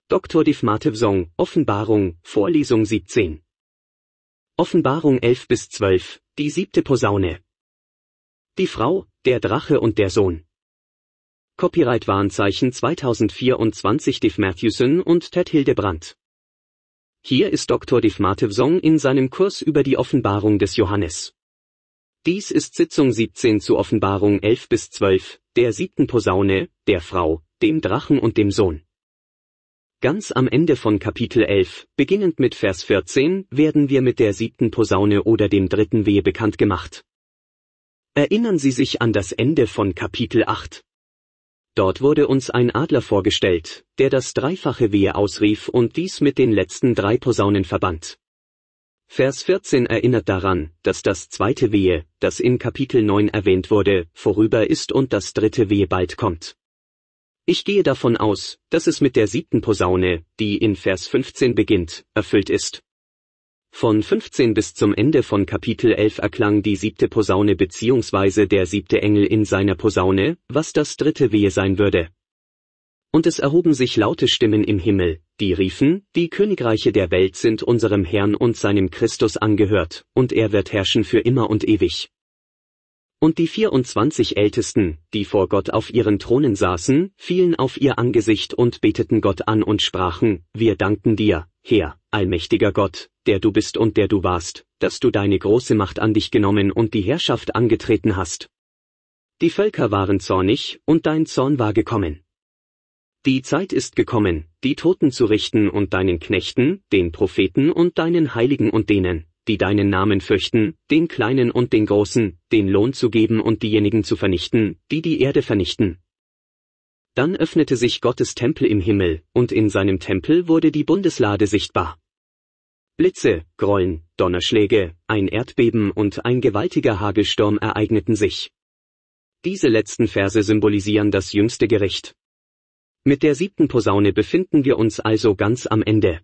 Dr. Div Matev Song, Offenbarung, Vorlesung 17. Offenbarung 11-12, die 7. Posaune. Die Frau, der Drache und der Sohn. Copyright Warnzeichen 2024 Div Matthewson und Ted Hildebrandt. Hier ist Dr. Div Matev Song in seinem Kurs über die Offenbarung des Johannes. Dies ist Sitzung 17 zu Offenbarung 11-12, der 7. Posaune, der Frau, dem Drachen und dem Sohn. Ganz am Ende von Kapitel 11, beginnend mit Vers 14, werden wir mit der 7. Posaune oder dem 3. Wehe bekannt gemacht. Erinnern Sie sich an das Ende von Kapitel 8. Dort wurde uns ein Adler vorgestellt, der das dreifache Wehe ausrief und dies mit den letzten 3 Posaunen verband. Vers 14 erinnert daran, dass das 2. Wehe, das in Kapitel 9 erwähnt wurde, vorüber ist und das 3. Wehe bald kommt. Ich gehe davon aus, dass es mit der 7. Posaune, die in Vers 15 beginnt, erfüllt ist. Von 15 bis zum Ende von Kapitel 11 erklang die 7. Posaune bzw. der 7. Engel in seiner Posaune, was das 3. Wehe sein würde. Und es erhoben sich laute Stimmen im Himmel, die riefen, die Königreiche der Welt sind unserem Herrn und seinem Christus angehört, und er wird herrschen für immer und ewig. Und die 24 Ältesten, die vor Gott auf ihren Thronen saßen, fielen auf ihr Angesicht und beteten Gott an und sprachen, wir danken dir, Herr, allmächtiger Gott, der du bist und der du warst, dass du deine große Macht an dich genommen und die Herrschaft angetreten hast. Die Völker waren zornig, und dein Zorn war gekommen. Die Zeit ist gekommen, die Toten zu richten und deinen Knechten, den Propheten und deinen Heiligen und denen, die deinen Namen fürchten, den Kleinen und den Großen, den Lohn zu geben und diejenigen zu vernichten, die die Erde vernichten. Dann öffnete sich Gottes Tempel im Himmel, und in seinem Tempel wurde die Bundeslade sichtbar. Blitze, Grollen, Donnerschläge, ein Erdbeben und ein gewaltiger Hagelsturm ereigneten sich. Diese letzten Verse symbolisieren das jüngste Gericht. Mit der 7. Posaune befinden wir uns also ganz am Ende.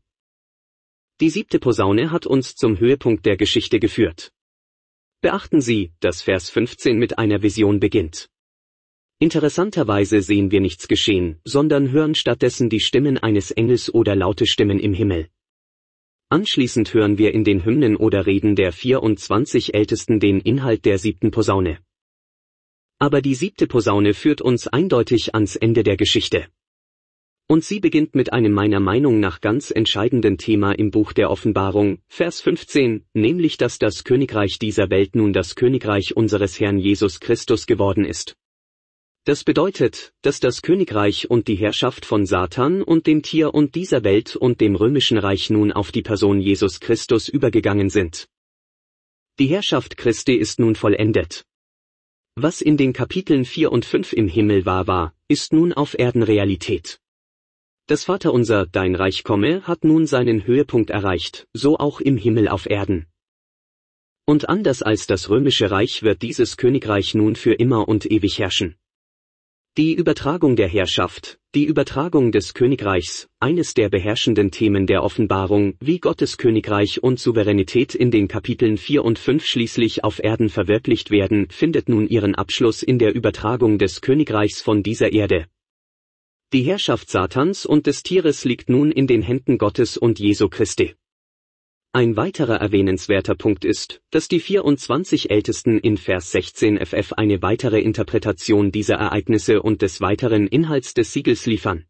Die 7. Posaune hat uns zum Höhepunkt der Geschichte geführt. Beachten Sie, dass Vers 15 mit einer Vision beginnt. Interessanterweise sehen wir nichts geschehen, sondern hören stattdessen die Stimmen eines Engels oder laute Stimmen im Himmel. Anschließend hören wir in den Hymnen oder Reden der 24 Ältesten den Inhalt der 7. Posaune. Aber die 7. Posaune führt uns eindeutig ans Ende der Geschichte. Und sie beginnt mit einem meiner Meinung nach ganz entscheidenden Thema im Buch der Offenbarung, Vers 15, nämlich dass das Königreich dieser Welt nun das Königreich unseres Herrn Jesus Christus geworden ist. Das bedeutet, dass das Königreich und die Herrschaft von Satan und dem Tier und dieser Welt und dem römischen Reich nun auf die Person Jesus Christus übergegangen sind. Die Herrschaft Christi ist nun vollendet. Was in den Kapiteln 4 und 5 im Himmel war, ist nun auf Erden Realität. Das Vaterunser, dein Reich komme, hat nun seinen Höhepunkt erreicht, so auch im Himmel auf Erden. Und anders als das römische Reich wird dieses Königreich nun für immer und ewig herrschen. Die Übertragung der Herrschaft, die Übertragung des Königreichs, eines der beherrschenden Themen der Offenbarung, wie Gottes Königreich und Souveränität in den Kapiteln 4 und 5 schließlich auf Erden verwirklicht werden, findet nun ihren Abschluss in der Übertragung des Königreichs von dieser Erde. Die Herrschaft Satans und des Tieres liegt nun in den Händen Gottes und Jesu Christi. Ein weiterer erwähnenswerter Punkt ist, dass die 24 Ältesten in Vers 16 ff eine weitere Interpretation dieser Ereignisse und des weiteren Inhalts des Siegels liefern.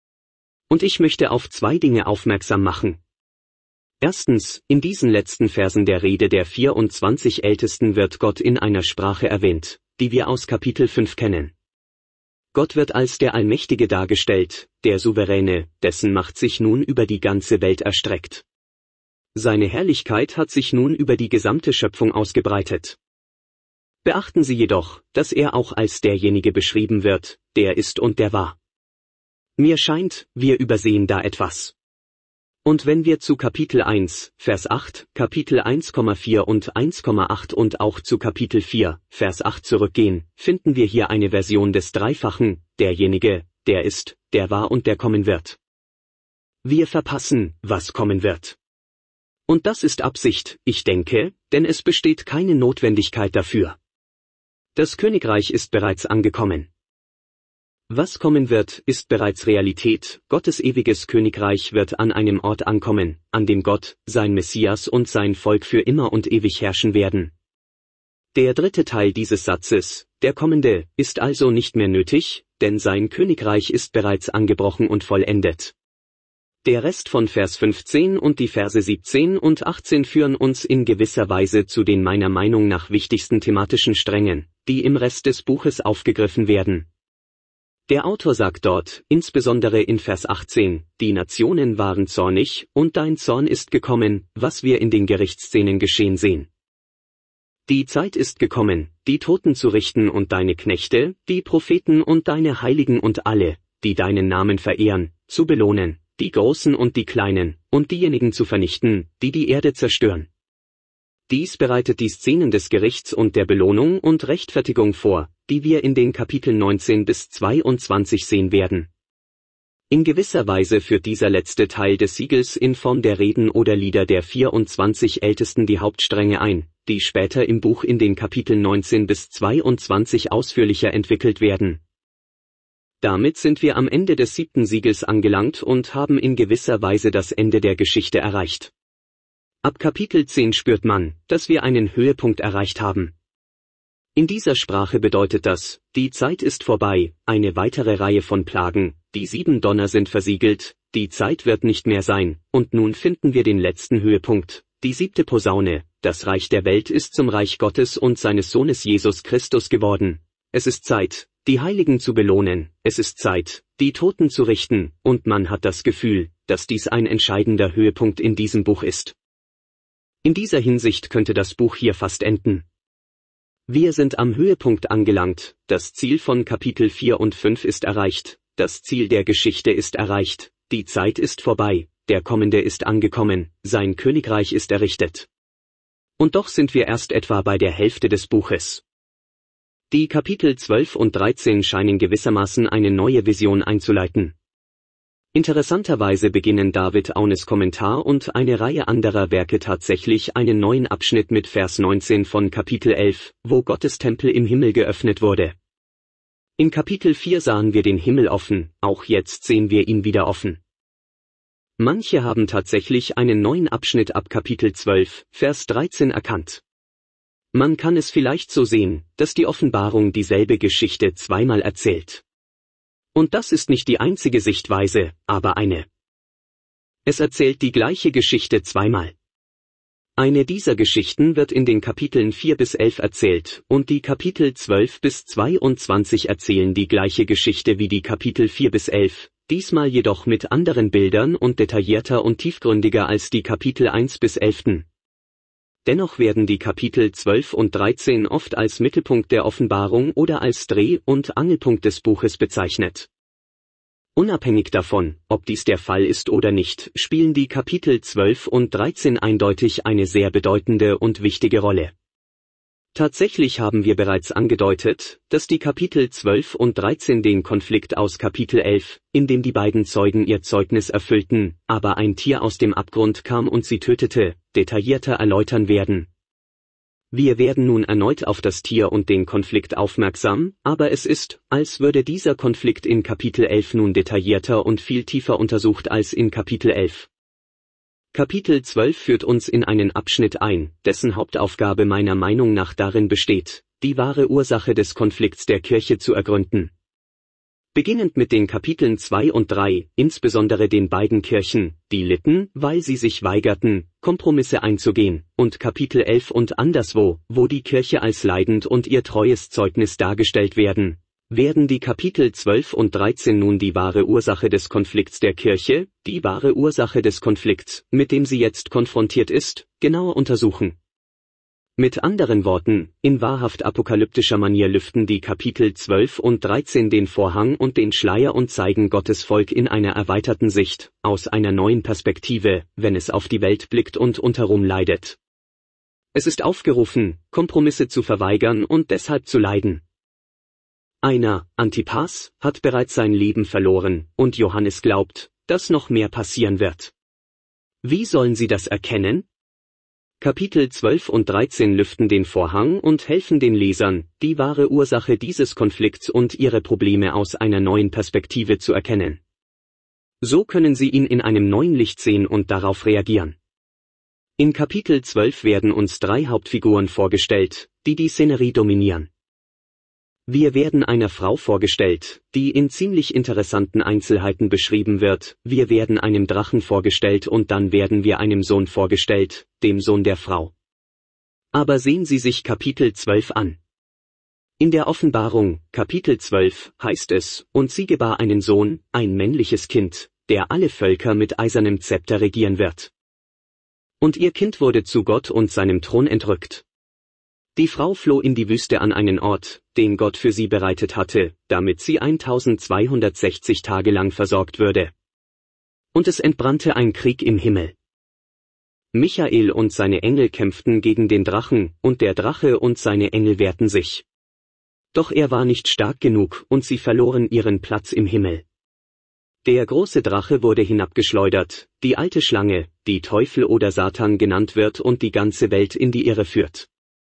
Und ich möchte auf 2 Dinge aufmerksam machen. Erstens, in diesen letzten Versen der Rede der 24 Ältesten wird Gott in einer Sprache erwähnt, die wir aus Kapitel 5 kennen. Gott wird als der Allmächtige dargestellt, der Souveräne, dessen Macht sich nun über die ganze Welt erstreckt. Seine Herrlichkeit hat sich nun über die gesamte Schöpfung ausgebreitet. Beachten Sie jedoch, dass er auch als derjenige beschrieben wird, der ist und der war. Mir scheint, wir übersehen da etwas. Und wenn wir zu Kapitel 1, Vers 8, Kapitel 1,4 und 1,8 und auch zu Kapitel 4, Vers 8 zurückgehen, finden wir hier eine Version des Dreifachen, derjenige, der ist, der war und der kommen wird. Wir verpassen, was kommen wird. Und das ist Absicht, ich denke, denn es besteht keine Notwendigkeit dafür. Das Königreich ist bereits angekommen. Was kommen wird, ist bereits Realität. Gottes ewiges Königreich wird an einem Ort ankommen, an dem Gott, sein Messias und sein Volk für immer und ewig herrschen werden. Der dritte Teil dieses Satzes, der kommende, ist also nicht mehr nötig, denn sein Königreich ist bereits angebrochen und vollendet. Der Rest von Vers 15 und die Verse 17 und 18 führen uns in gewisser Weise zu den meiner Meinung nach wichtigsten thematischen Strängen, die im Rest des Buches aufgegriffen werden. Der Autor sagt dort, insbesondere in Vers 18, die Nationen waren zornig, und dein Zorn ist gekommen, was wir in den Gerichtsszenen geschehen sehen. Die Zeit ist gekommen, die Toten zu richten und deine Knechte, die Propheten und deine Heiligen und alle, die deinen Namen verehren, zu belohnen, die Großen und die Kleinen, und diejenigen zu vernichten, die die Erde zerstören. Dies bereitet die Szenen des Gerichts und der Belohnung und Rechtfertigung vor, die wir in den Kapiteln 19 bis 22 sehen werden. In gewisser Weise führt dieser letzte Teil des Siegels in Form der Reden oder Lieder der 24 Ältesten die Hauptstränge ein, die später im Buch in den Kapiteln 19 bis 22 ausführlicher entwickelt werden. Damit sind wir am Ende des 7. Siegels angelangt und haben in gewisser Weise das Ende der Geschichte erreicht. Ab Kapitel 10 spürt man, dass wir einen Höhepunkt erreicht haben. In dieser Sprache bedeutet das, die Zeit ist vorbei, eine weitere Reihe von Plagen, die 7 Donner sind versiegelt, die Zeit wird nicht mehr sein, und nun finden wir den letzten Höhepunkt, die 7. Posaune, das Reich der Welt ist zum Reich Gottes und seines Sohnes Jesus Christus geworden. Es ist Zeit, die Heiligen zu belohnen, es ist Zeit, die Toten zu richten, und man hat das Gefühl, dass dies ein entscheidender Höhepunkt in diesem Buch ist. In dieser Hinsicht könnte das Buch hier fast enden. Wir sind am Höhepunkt angelangt, das Ziel von Kapitel 4 und 5 ist erreicht, das Ziel der Geschichte ist erreicht, die Zeit ist vorbei, der Kommende ist angekommen, sein Königreich ist errichtet. Und doch sind wir erst etwa bei der Hälfte des Buches. Die Kapitel 12 und 13 scheinen gewissermaßen eine neue Vision einzuleiten. Interessanterweise beginnen David Aunes Kommentar und eine Reihe anderer Werke tatsächlich einen neuen Abschnitt mit Vers 19 von Kapitel 11, wo Gottes Tempel im Himmel geöffnet wurde. In Kapitel 4 sahen wir den Himmel offen, auch jetzt sehen wir ihn wieder offen. Manche haben tatsächlich einen neuen Abschnitt ab Kapitel 12, Vers 13 erkannt. Man kann es vielleicht so sehen, dass die Offenbarung dieselbe Geschichte zweimal erzählt. Und das ist nicht die einzige Sichtweise, aber eine. Es erzählt die gleiche Geschichte zweimal. Eine dieser Geschichten wird in den Kapiteln 4 bis 11 erzählt, und die Kapitel 12 bis 22 erzählen die gleiche Geschichte wie die Kapitel 4 bis 11, diesmal jedoch mit anderen Bildern und detaillierter und tiefgründiger als die Kapitel 1 bis 11. Dennoch werden die Kapitel 12 und 13 oft als Mittelpunkt der Offenbarung oder als Dreh- und Angelpunkt des Buches bezeichnet. Unabhängig davon, ob dies der Fall ist oder nicht, spielen die Kapitel 12 und 13 eindeutig eine sehr bedeutende und wichtige Rolle. Tatsächlich haben wir bereits angedeutet, dass die Kapitel 12 und 13 den Konflikt aus Kapitel 11, in dem die beiden Zeugen ihr Zeugnis erfüllten, aber ein Tier aus dem Abgrund kam und sie tötete, detaillierter erläutern werden. Wir werden nun erneut auf das Tier und den Konflikt aufmerksam, aber es ist, als würde dieser Konflikt in Kapitel 11 nun detaillierter und viel tiefer untersucht als in Kapitel 11. Kapitel 12 führt uns in einen Abschnitt ein, dessen Hauptaufgabe meiner Meinung nach darin besteht, die wahre Ursache des Konflikts der Kirche zu ergründen. Beginnend mit den Kapiteln 2 und 3, insbesondere den beiden Kirchen, die litten, weil sie sich weigerten, Kompromisse einzugehen, und Kapitel 11 und anderswo, wo die Kirche als leidend und ihr treues Zeugnis dargestellt werden die Kapitel 12 und 13 nun die wahre Ursache des Konflikts der Kirche, die wahre Ursache des Konflikts, mit dem sie jetzt konfrontiert ist, genauer untersuchen. Mit anderen Worten, in wahrhaft apokalyptischer Manier lüften die Kapitel 12 und 13 den Vorhang und den Schleier und zeigen Gottes Volk in einer erweiterten Sicht, aus einer neuen Perspektive, wenn es auf die Welt blickt und unterrum leidet. Es ist aufgerufen, Kompromisse zu verweigern und deshalb zu leiden. Einer, Antipas, hat bereits sein Leben verloren, und Johannes glaubt, dass noch mehr passieren wird. Wie sollen sie das erkennen? Kapitel 12 und 13 lüften den Vorhang und helfen den Lesern, die wahre Ursache dieses Konflikts und ihre Probleme aus einer neuen Perspektive zu erkennen. So können sie ihn in einem neuen Licht sehen und darauf reagieren. In Kapitel 12 werden uns 3 Hauptfiguren vorgestellt, die die Szenerie dominieren. Wir werden einer Frau vorgestellt, die in ziemlich interessanten Einzelheiten beschrieben wird, wir werden einem Drachen vorgestellt und dann werden wir einem Sohn vorgestellt, dem Sohn der Frau. Aber sehen Sie sich Kapitel 12 an. In der Offenbarung, Kapitel 12, heißt es, und sie gebar einen Sohn, ein männliches Kind, der alle Völker mit eisernem Zepter regieren wird. Und ihr Kind wurde zu Gott und seinem Thron entrückt. Die Frau floh in die Wüste an einen Ort, den Gott für sie bereitet hatte, damit sie 1260 Tage lang versorgt würde. Und es entbrannte ein Krieg im Himmel. Michael und seine Engel kämpften gegen den Drachen, und der Drache und seine Engel wehrten sich. Doch er war nicht stark genug, und sie verloren ihren Platz im Himmel. Der große Drache wurde hinabgeschleudert, die alte Schlange, die Teufel oder Satan genannt wird und die ganze Welt in die Irre führt.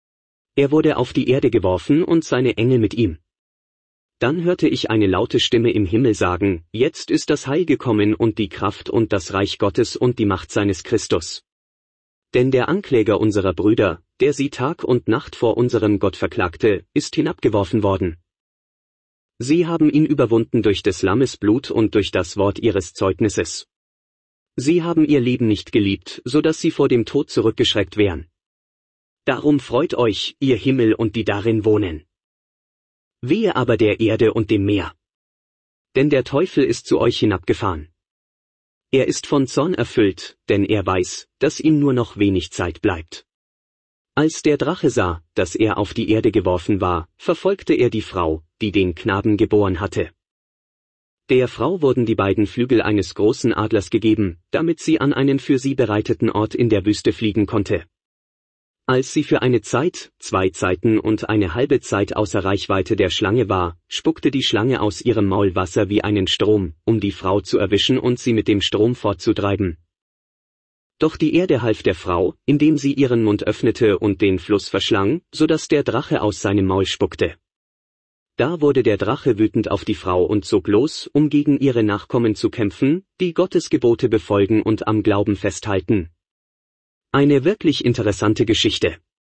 Er wurde auf die Erde geworfen und seine Engel mit ihm. Dann hörte ich eine laute Stimme im Himmel sagen, jetzt ist das Heil gekommen und die Kraft und das Reich Gottes und die Macht seines Christus. Denn der Ankläger unserer Brüder, der sie Tag und Nacht vor unserem Gott verklagte, ist hinabgeworfen worden. Sie haben ihn überwunden durch des Lammes Blut und durch das Wort ihres Zeugnisses. Sie haben ihr Leben nicht geliebt, so dass sie vor dem Tod zurückgeschreckt wären. Darum freut euch, ihr Himmel und die darin wohnen. Wehe aber der Erde und dem Meer. Denn der Teufel ist zu euch hinabgefahren. Er ist von Zorn erfüllt, denn er weiß, dass ihm nur noch wenig Zeit bleibt. Als der Drache sah, dass er auf die Erde geworfen war, verfolgte er die Frau, die den Knaben geboren hatte. Der Frau wurden die beiden Flügel eines großen Adlers gegeben, damit sie an einen für sie bereiteten Ort in der Wüste fliegen konnte. Als sie für eine Zeit, 2 Zeiten und eine halbe Zeit außer Reichweite der Schlange war, spuckte die Schlange aus ihrem Maul Wasser wie einen Strom, um die Frau zu erwischen und sie mit dem Strom fortzutreiben. Doch die Erde half der Frau, indem sie ihren Mund öffnete und den Fluss verschlang, so dass der Drache aus seinem Maul spuckte. Da wurde der Drache wütend auf die Frau und zog los, um gegen ihre Nachkommen zu kämpfen, die Gottes Gebote befolgen und am Glauben festhalten. Eine wirklich interessante Geschichte.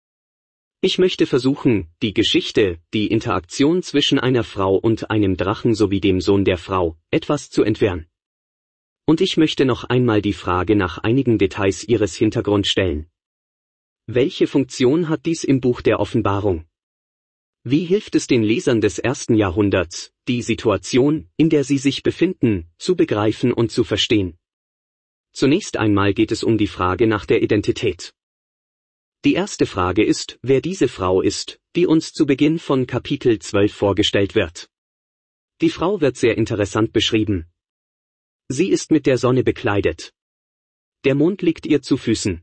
Ich möchte versuchen, die Geschichte, die Interaktion zwischen einer Frau und einem Drachen sowie dem Sohn der Frau, etwas zu entwirren. Und ich möchte noch einmal die Frage nach einigen Details ihres Hintergrunds stellen. Welche Funktion hat dies im Buch der Offenbarung? Wie hilft es den Lesern des 1. Jahrhunderts, die Situation, in der sie sich befinden, zu begreifen und zu verstehen? Zunächst einmal geht es um die Frage nach der Identität. Die erste Frage ist, wer diese Frau ist, die uns zu Beginn von Kapitel 12 vorgestellt wird. Die Frau wird sehr interessant beschrieben. Sie ist mit der Sonne bekleidet. Der Mond liegt ihr zu Füßen.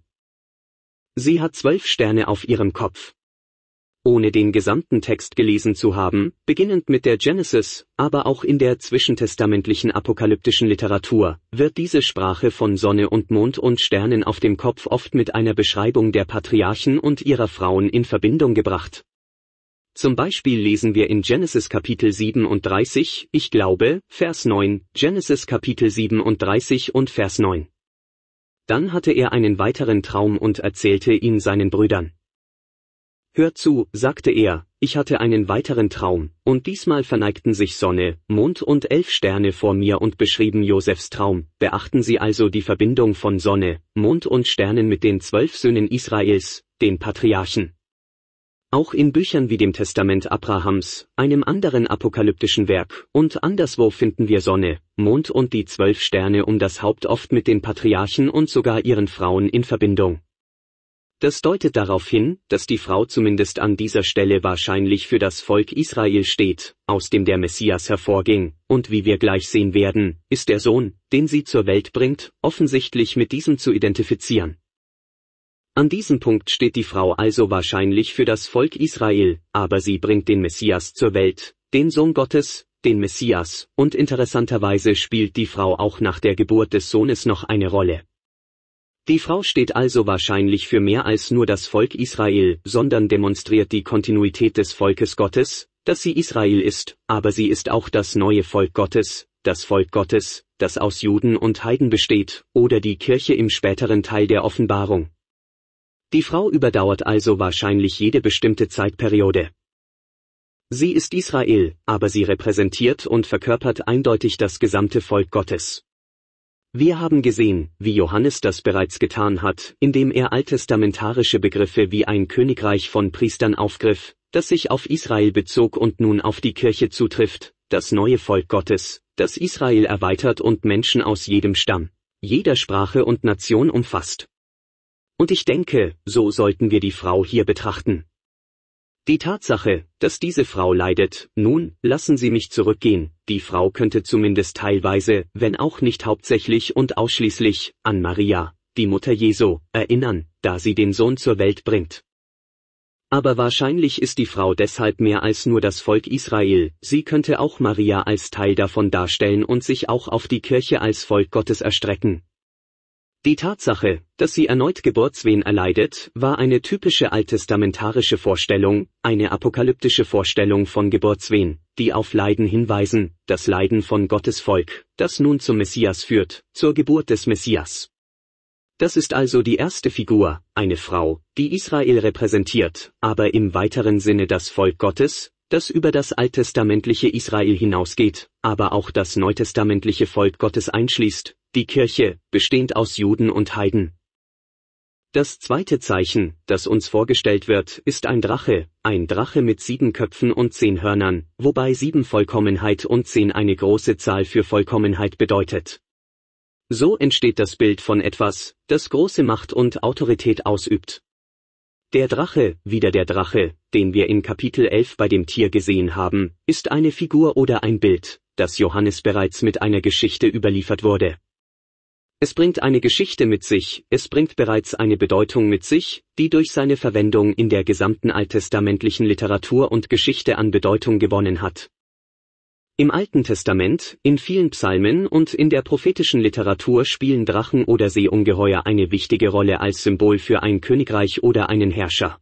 Sie hat 12 Sterne auf ihrem Kopf. Ohne den gesamten Text gelesen zu haben, beginnend mit der Genesis, aber auch in der zwischentestamentlichen apokalyptischen Literatur, wird diese Sprache von Sonne und Mond und Sternen auf dem Kopf oft mit einer Beschreibung der Patriarchen und ihrer Frauen in Verbindung gebracht. Zum Beispiel lesen wir in Genesis Kapitel 37, ich glaube, Vers 9, Genesis Kapitel 37 und Vers 9. Dann hatte er einen weiteren Traum und erzählte ihn seinen Brüdern. Hört zu, sagte er, ich hatte einen weiteren Traum, und diesmal verneigten sich Sonne, Mond und 11 Sterne vor mir und beschrieben Josefs Traum. Beachten Sie also die Verbindung von Sonne, Mond und Sternen mit den 12 Söhnen Israels, den Patriarchen. Auch in Büchern wie dem Testament Abrahams, einem anderen apokalyptischen Werk, und anderswo finden wir Sonne, Mond und die 12 Sterne um das Haupt oft mit den Patriarchen und sogar ihren Frauen in Verbindung. Das deutet darauf hin, dass die Frau zumindest an dieser Stelle wahrscheinlich für das Volk Israel steht, aus dem der Messias hervorging, und wie wir gleich sehen werden, ist der Sohn, den sie zur Welt bringt, offensichtlich mit diesem zu identifizieren. An diesem Punkt steht die Frau also wahrscheinlich für das Volk Israel, aber sie bringt den Messias zur Welt, den Sohn Gottes, den Messias, und interessanterweise spielt die Frau auch nach der Geburt des Sohnes noch eine Rolle. Die Frau steht also wahrscheinlich für mehr als nur das Volk Israel, sondern demonstriert die Kontinuität des Volkes Gottes, dass sie Israel ist, aber sie ist auch das neue Volk Gottes, das aus Juden und Heiden besteht, oder die Kirche im späteren Teil der Offenbarung. Die Frau überdauert also wahrscheinlich jede bestimmte Zeitperiode. Sie ist Israel, aber sie repräsentiert und verkörpert eindeutig das gesamte Volk Gottes. Wir haben gesehen, wie Johannes das bereits getan hat, indem er alttestamentarische Begriffe wie ein Königreich von Priestern aufgriff, das sich auf Israel bezog und nun auf die Kirche zutrifft, das neue Volk Gottes, das Israel erweitert und Menschen aus jedem Stamm, jeder Sprache und Nation umfasst. Und ich denke, so sollten wir die Frau hier betrachten. Die Tatsache, dass diese Frau leidet, nun, lassen Sie mich zurückgehen, die Frau könnte zumindest teilweise, wenn auch nicht hauptsächlich und ausschließlich, an Maria, die Mutter Jesu, erinnern, da sie den Sohn zur Welt bringt. Aber wahrscheinlich ist die Frau deshalb mehr als nur das Volk Israel, sie könnte auch Maria als Teil davon darstellen und sich auch auf die Kirche als Volk Gottes erstrecken. Die Tatsache, dass sie erneut Geburtswehen erleidet, war eine typische alttestamentarische Vorstellung, eine apokalyptische Vorstellung von Geburtswehen, die auf Leiden hinweisen, das Leiden von Gottes Volk, das nun zum Messias führt, zur Geburt des Messias. Das ist also die erste Figur, eine Frau, die Israel repräsentiert, aber im weiteren Sinne das Volk Gottes, das über das alttestamentliche Israel hinausgeht, aber auch das neutestamentliche Volk Gottes einschließt, die Kirche, bestehend aus Juden und Heiden. Das zweite Zeichen, das uns vorgestellt wird, ist ein Drache mit 7 Köpfen und 10 Hörnern, wobei 7 Vollkommenheit und 10 eine große Zahl für Vollkommenheit bedeutet. So entsteht das Bild von etwas, das große Macht und Autorität ausübt. Der Drache, wieder der Drache, den wir in Kapitel 11 bei dem Tier gesehen haben, ist eine Figur oder ein Bild, das Johannes bereits mit einer Geschichte überliefert wurde. Es bringt eine Geschichte mit sich, es bringt bereits eine Bedeutung mit sich, die durch seine Verwendung in der gesamten alttestamentlichen Literatur und Geschichte an Bedeutung gewonnen hat. Im Alten Testament, in vielen Psalmen und in der prophetischen Literatur spielen Drachen oder Seeungeheuer eine wichtige Rolle als Symbol für ein Königreich oder einen Herrscher.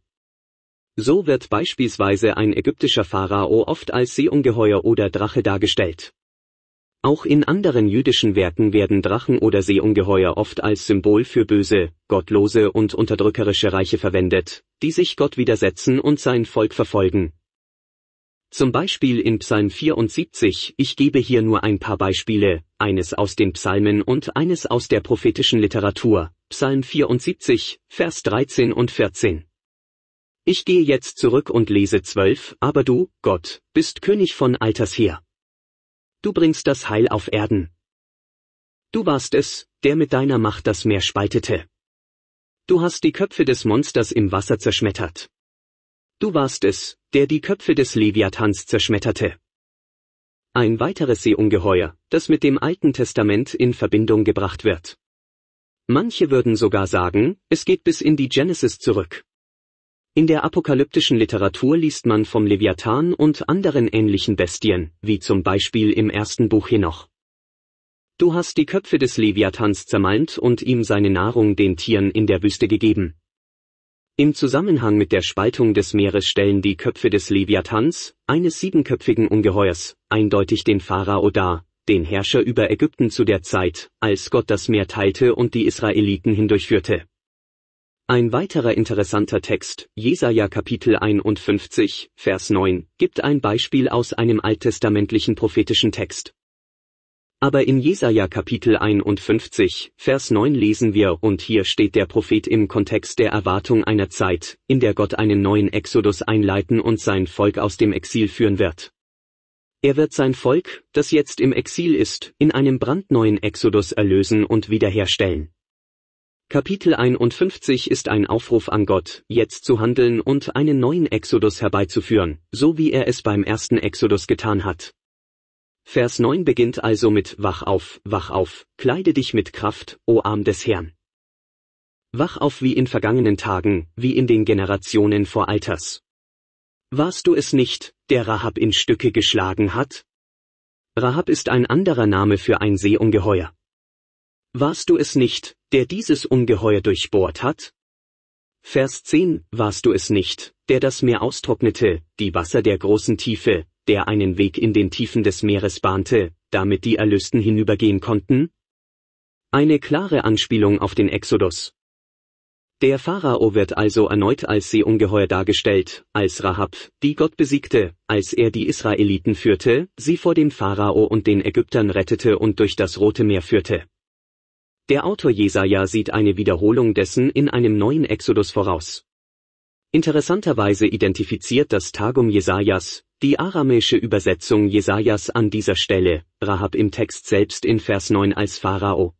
So wird beispielsweise ein ägyptischer Pharao oft als Seeungeheuer oder Drache dargestellt. Auch in anderen jüdischen Werken werden Drachen oder Seeungeheuer oft als Symbol für böse, gottlose und unterdrückerische Reiche verwendet, die sich Gott widersetzen und sein Volk verfolgen. Zum Beispiel in Psalm 74, ich gebe hier nur ein paar Beispiele, eines aus den Psalmen und eines aus der prophetischen Literatur, Psalm 74, Vers 13 und 14. Ich gehe jetzt zurück und lese 12, aber du, Gott, bist König von alters her. Du bringst das Heil auf Erden. Du warst es, der mit deiner Macht das Meer spaltete. Du hast die Köpfe des Monsters im Wasser zerschmettert. Du warst es, der die Köpfe des Leviathans zerschmetterte. Ein weiteres Seeungeheuer, das mit dem Alten Testament in Verbindung gebracht wird. Manche würden sogar sagen, es geht bis in die Genesis zurück. In der apokalyptischen Literatur liest man vom Leviathan und anderen ähnlichen Bestien, wie zum Beispiel im 1. Buch Henoch. Du hast die Köpfe des Leviathans zermalmt und ihm seine Nahrung den Tieren in der Wüste gegeben. Im Zusammenhang mit der Spaltung des Meeres stellen die Köpfe des Leviathans, eines 7-köpfigen Ungeheuers, eindeutig den Pharao dar, den Herrscher über Ägypten zu der Zeit, als Gott das Meer teilte und die Israeliten hindurchführte. Ein weiterer interessanter Text, Jesaja Kapitel 51, Vers 9, gibt ein Beispiel aus einem alttestamentlichen prophetischen Text. Aber in Jesaja Kapitel 51, Vers 9 lesen wir, und hier steht der Prophet im Kontext der Erwartung einer Zeit, in der Gott einen neuen Exodus einleiten und sein Volk aus dem Exil führen wird. Er wird sein Volk, das jetzt im Exil ist, in einem brandneuen Exodus erlösen und wiederherstellen. Kapitel 51 ist ein Aufruf an Gott, jetzt zu handeln und einen neuen Exodus herbeizuführen, so wie er es beim ersten Exodus getan hat. Vers 9 beginnt also mit wach auf, kleide dich mit Kraft, o Arm des Herrn. Wach auf wie in vergangenen Tagen, wie in den Generationen vor Alters. Warst du es nicht, der Rahab in Stücke geschlagen hat? Rahab ist ein anderer Name für ein Seeungeheuer. Warst du es nicht, der dieses Ungeheuer durchbohrt hat? Vers 10, warst du es nicht, der das Meer austrocknete, die Wasser der großen Tiefe, der einen Weg in den Tiefen des Meeres bahnte, damit die Erlösten hinübergehen konnten? Eine klare Anspielung auf den Exodus. Der Pharao wird also erneut als Seeungeheuer dargestellt, als Rahab, die Gott besiegte, als er die Israeliten führte, sie vor dem Pharao und den Ägyptern rettete und durch das Rote Meer führte. Der Autor Jesaja sieht eine Wiederholung dessen in einem neuen Exodus voraus. Interessanterweise identifiziert das Targum Jesajas, die aramäische Übersetzung Jesajas an dieser Stelle, Rahab im Text selbst in Vers 9 als Pharao.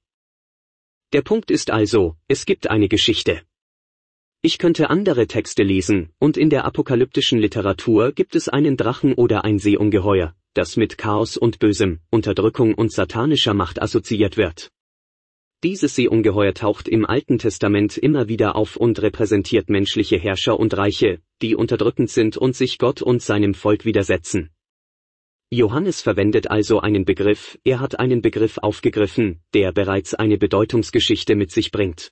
Der Punkt ist also, es gibt eine Geschichte. Ich könnte andere Texte lesen, und in der apokalyptischen Literatur gibt es einen Drachen oder ein Seeungeheuer, das mit Chaos und Bösem, Unterdrückung und satanischer Macht assoziiert wird. Dieses Seeungeheuer taucht im Alten Testament immer wieder auf und repräsentiert menschliche Herrscher und Reiche, die unterdrückend sind und sich Gott und seinem Volk widersetzen. Johannes verwendet also einen Begriff, er hat einen Begriff aufgegriffen, der bereits eine Bedeutungsgeschichte mit sich bringt.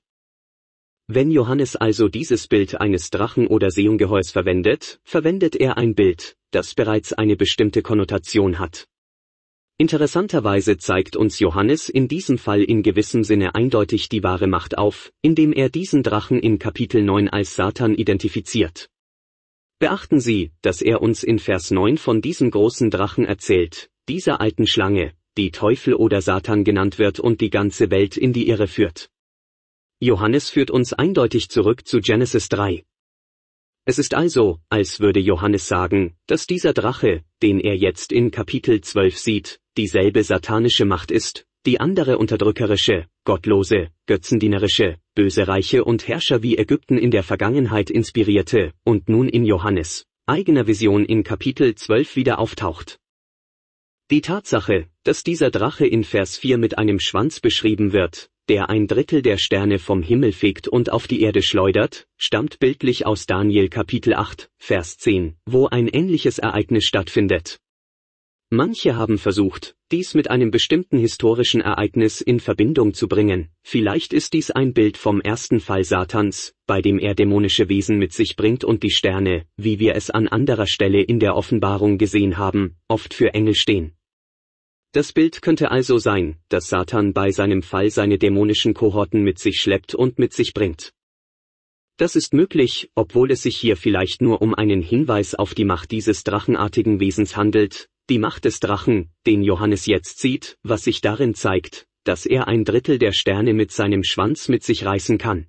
Wenn Johannes also dieses Bild eines Drachen oder Seeungeheuers verwendet, verwendet er ein Bild, das bereits eine bestimmte Konnotation hat. Interessanterweise zeigt uns Johannes in diesem Fall in gewissem Sinne eindeutig die wahre Macht auf, indem er diesen Drachen in Kapitel 9 als Satan identifiziert. Beachten Sie, dass er uns in Vers 9 von diesem großen Drachen erzählt, dieser alten Schlange, die Teufel oder Satan genannt wird und die ganze Welt in die Irre führt. Johannes führt uns eindeutig zurück zu Genesis 3. Es ist also, als würde Johannes sagen, dass dieser Drache, den er jetzt in Kapitel 12 sieht, dieselbe satanische Macht ist, die andere unterdrückerische, gottlose, götzendienerische, böse Reiche und Herrscher wie Ägypten in der Vergangenheit inspirierte und nun in Johannes' eigener Vision in Kapitel 12 wieder auftaucht. Die Tatsache, dass dieser Drache in Vers 4 mit einem Schwanz beschrieben wird, der 1/3 der Sterne vom Himmel fegt und auf die Erde schleudert, stammt bildlich aus Daniel Kapitel 8, Vers 10, wo ein ähnliches Ereignis stattfindet. Manche haben versucht, dies mit einem bestimmten historischen Ereignis in Verbindung zu bringen, vielleicht ist dies ein Bild vom ersten Fall Satans, bei dem er dämonische Wesen mit sich bringt und die Sterne, wie wir es an anderer Stelle in der Offenbarung gesehen haben, oft für Engel stehen. Das Bild könnte also sein, dass Satan bei seinem Fall seine dämonischen Kohorten mit sich schleppt und mit sich bringt. Das ist möglich, obwohl es sich hier vielleicht nur um einen Hinweis auf die Macht dieses drachenartigen Wesens handelt, die Macht des Drachen, den Johannes jetzt sieht, was sich darin zeigt, dass er 1/3 der Sterne mit seinem Schwanz mit sich reißen kann.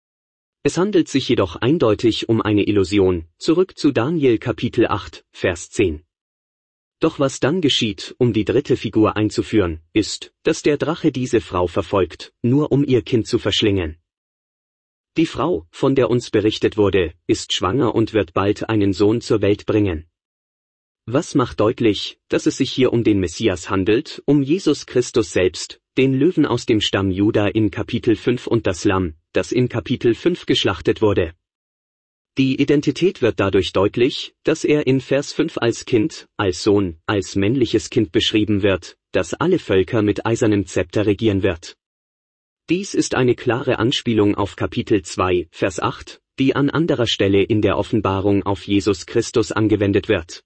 Es handelt sich jedoch eindeutig um eine Illusion, zurück zu Daniel Kapitel 8, Vers 10. Doch was dann geschieht, um die dritte Figur einzuführen, ist, dass der Drache diese Frau verfolgt, nur um ihr Kind zu verschlingen. Die Frau, von der uns berichtet wurde, ist schwanger und wird bald einen Sohn zur Welt bringen. Was macht deutlich, dass es sich hier um den Messias handelt, um Jesus Christus selbst, den Löwen aus dem Stamm Juda in Kapitel 5 und das Lamm, das in Kapitel 5 geschlachtet wurde. Die Identität wird dadurch deutlich, dass er in Vers 5 als Kind, als Sohn, als männliches Kind beschrieben wird, das alle Völker mit eisernem Zepter regieren wird. Dies ist eine klare Anspielung auf Kapitel 2, Vers 8, die an anderer Stelle in der Offenbarung auf Jesus Christus angewendet wird.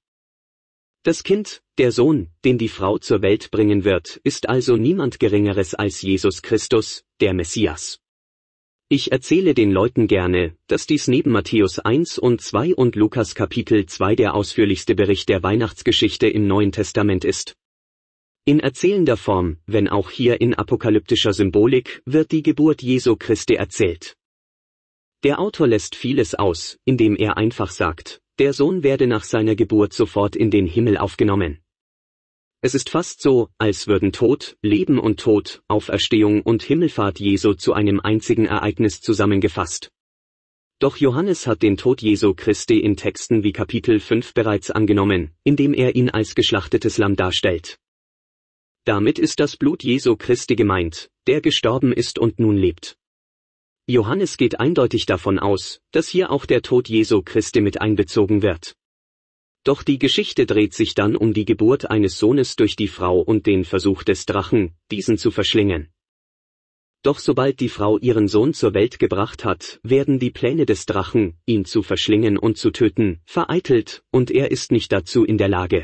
Das Kind, der Sohn, den die Frau zur Welt bringen wird, ist also niemand Geringeres als Jesus Christus, der Messias. Ich erzähle den Leuten gerne, dass dies neben Matthäus 1 und 2 und Lukas Kapitel 2 der ausführlichste Bericht der Weihnachtsgeschichte im Neuen Testament ist. In erzählender Form, wenn auch hier in apokalyptischer Symbolik, wird die Geburt Jesu Christi erzählt. Der Autor lässt vieles aus, indem er einfach sagt, der Sohn werde nach seiner Geburt sofort in den Himmel aufgenommen. Es ist fast so, als würden Tod, Leben und Tod, Auferstehung und Himmelfahrt Jesu zu einem einzigen Ereignis zusammengefasst. Doch Johannes hat den Tod Jesu Christi in Texten wie Kapitel 5 bereits angenommen, indem er ihn als geschlachtetes Lamm darstellt. Damit ist das Blut Jesu Christi gemeint, der gestorben ist und nun lebt. Johannes geht eindeutig davon aus, dass hier auch der Tod Jesu Christi mit einbezogen wird. Doch die Geschichte dreht sich dann um die Geburt eines Sohnes durch die Frau und den Versuch des Drachen, diesen zu verschlingen. Doch sobald die Frau ihren Sohn zur Welt gebracht hat, werden die Pläne des Drachen, ihn zu verschlingen und zu töten, vereitelt, und er ist nicht dazu in der Lage.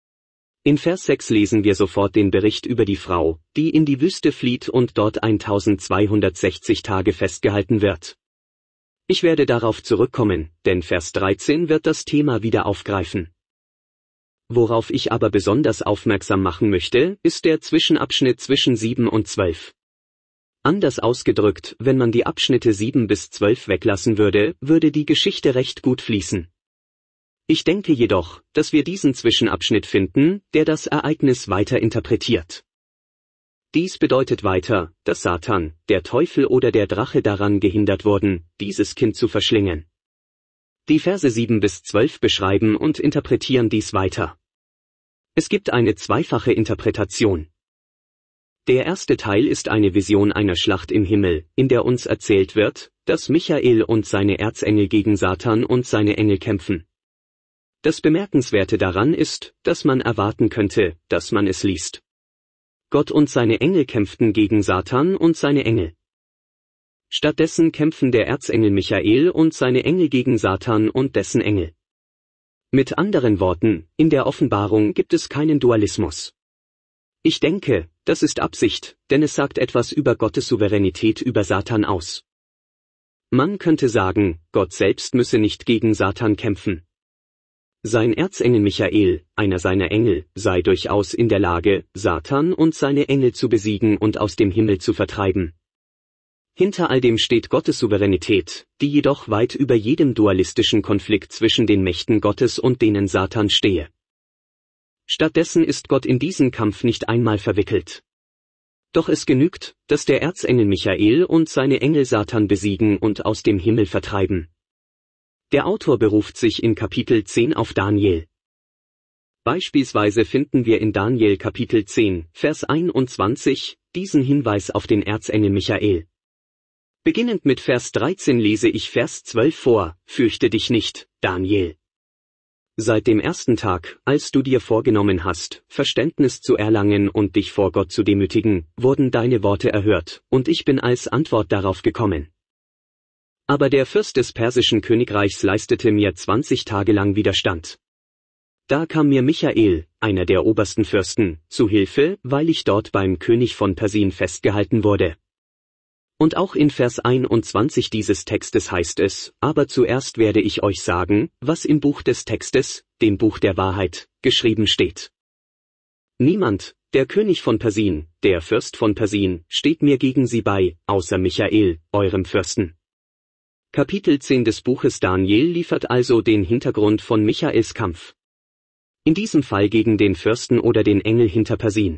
In Vers 6 lesen wir sofort den Bericht über die Frau, die in die Wüste flieht und dort 1260 Tage festgehalten wird. Ich werde darauf zurückkommen, denn Vers 13 wird das Thema wieder aufgreifen. Worauf ich aber besonders aufmerksam machen möchte, ist der Zwischenabschnitt zwischen 7 und 12. Anders ausgedrückt, wenn man die Abschnitte 7 bis 12 weglassen würde, würde die Geschichte recht gut fließen. Ich denke jedoch, dass wir diesen Zwischenabschnitt finden, der das Ereignis weiter interpretiert. Dies bedeutet weiter, dass Satan, der Teufel oder der Drache daran gehindert wurden, dieses Kind zu verschlingen. Die Verse 7 bis 12 beschreiben und interpretieren dies weiter. Es gibt eine zweifache Interpretation. Der erste Teil ist eine Vision einer Schlacht im Himmel, in der uns erzählt wird, dass Michael und seine Erzengel gegen Satan und seine Engel kämpfen. Das Bemerkenswerte daran ist, dass man erwarten könnte, dass man es liest. Gott und seine Engel kämpften gegen Satan und seine Engel. Stattdessen kämpfen der Erzengel Michael und seine Engel gegen Satan und dessen Engel. Mit anderen Worten, in der Offenbarung gibt es keinen Dualismus. Ich denke, das ist Absicht, denn es sagt etwas über Gottes Souveränität über Satan aus. Man könnte sagen, Gott selbst müsse nicht gegen Satan kämpfen. Sein Erzengel Michael, einer seiner Engel, sei durchaus in der Lage, Satan und seine Engel zu besiegen und aus dem Himmel zu vertreiben. Hinter all dem steht Gottes Souveränität, die jedoch weit über jedem dualistischen Konflikt zwischen den Mächten Gottes und denen Satan stehe. Stattdessen ist Gott in diesen Kampf nicht einmal verwickelt. Doch es genügt, dass der Erzengel Michael und seine Engel Satan besiegen und aus dem Himmel vertreiben. Der Autor beruft sich in Kapitel 10 auf Daniel. Beispielsweise finden wir in Daniel Kapitel 10, Vers 21, diesen Hinweis auf den Erzengel Michael. Beginnend mit Vers 13 lese ich Vers 12 vor: Fürchte dich nicht, Daniel. Seit dem ersten Tag, als du dir vorgenommen hast, Verständnis zu erlangen und dich vor Gott zu demütigen, wurden deine Worte erhört, und ich bin als Antwort darauf gekommen. Aber der Fürst des persischen Königreichs leistete mir 20 Tage lang Widerstand. Da kam mir Michael, einer der obersten Fürsten, zu Hilfe, weil ich dort beim König von Persien festgehalten wurde. Und auch in Vers 21 dieses Textes heißt es: Aber zuerst werde ich euch sagen, was im Buch des Textes, dem Buch der Wahrheit, geschrieben steht. Niemand, der König von Persien, der Fürst von Persien, steht mir gegen sie bei, außer Michael, eurem Fürsten. Kapitel 10 des Buches Daniel liefert also den Hintergrund von Michaels Kampf. In diesem Fall gegen den Fürsten oder den Engel hinter Persien.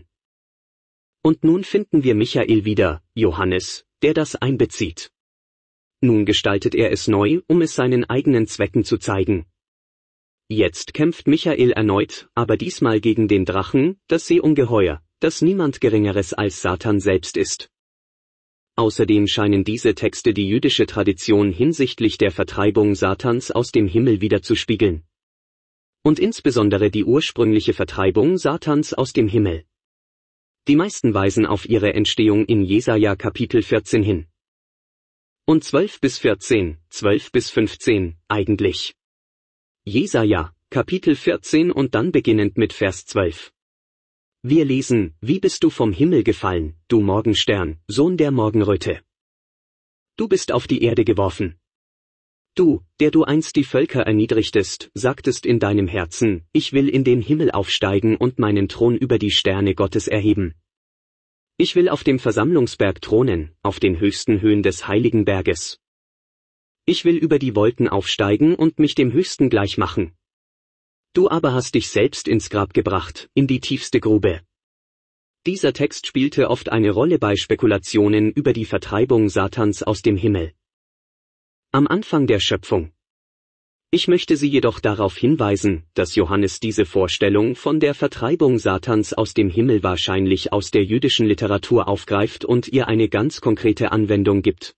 Und nun finden wir Michael wieder, Johannes, der das einbezieht. Nun gestaltet er es neu, um es seinen eigenen Zwecken zu zeigen. Jetzt kämpft Michael erneut, aber diesmal gegen den Drachen, das Seeungeheuer, das niemand Geringeres als Satan selbst ist. Außerdem scheinen diese Texte die jüdische Tradition hinsichtlich der Vertreibung Satans aus dem Himmel widerzuspiegeln. Und insbesondere die ursprüngliche Vertreibung Satans aus dem Himmel. Die meisten weisen auf ihre Entstehung in Jesaja Kapitel 14 hin. Und 12 bis 14, 12 bis 15, eigentlich. Jesaja, Kapitel 14 und dann beginnend mit Vers 12. Wir lesen: Wie bist du vom Himmel gefallen, du Morgenstern, Sohn der Morgenröte. Du bist auf die Erde geworfen. Du, der du einst die Völker erniedrigtest, sagtest in deinem Herzen: Ich will in den Himmel aufsteigen und meinen Thron über die Sterne Gottes erheben. Ich will auf dem Versammlungsberg thronen, auf den höchsten Höhen des heiligen Berges. Ich will über die Wolken aufsteigen und mich dem Höchsten gleich machen. Du aber hast dich selbst ins Grab gebracht, in die tiefste Grube. Dieser Text spielte oft eine Rolle bei Spekulationen über die Vertreibung Satans aus dem Himmel. Am Anfang der Schöpfung. Ich möchte Sie jedoch darauf hinweisen, dass Johannes diese Vorstellung von der Vertreibung Satans aus dem Himmel wahrscheinlich aus der jüdischen Literatur aufgreift und ihr eine ganz konkrete Anwendung gibt.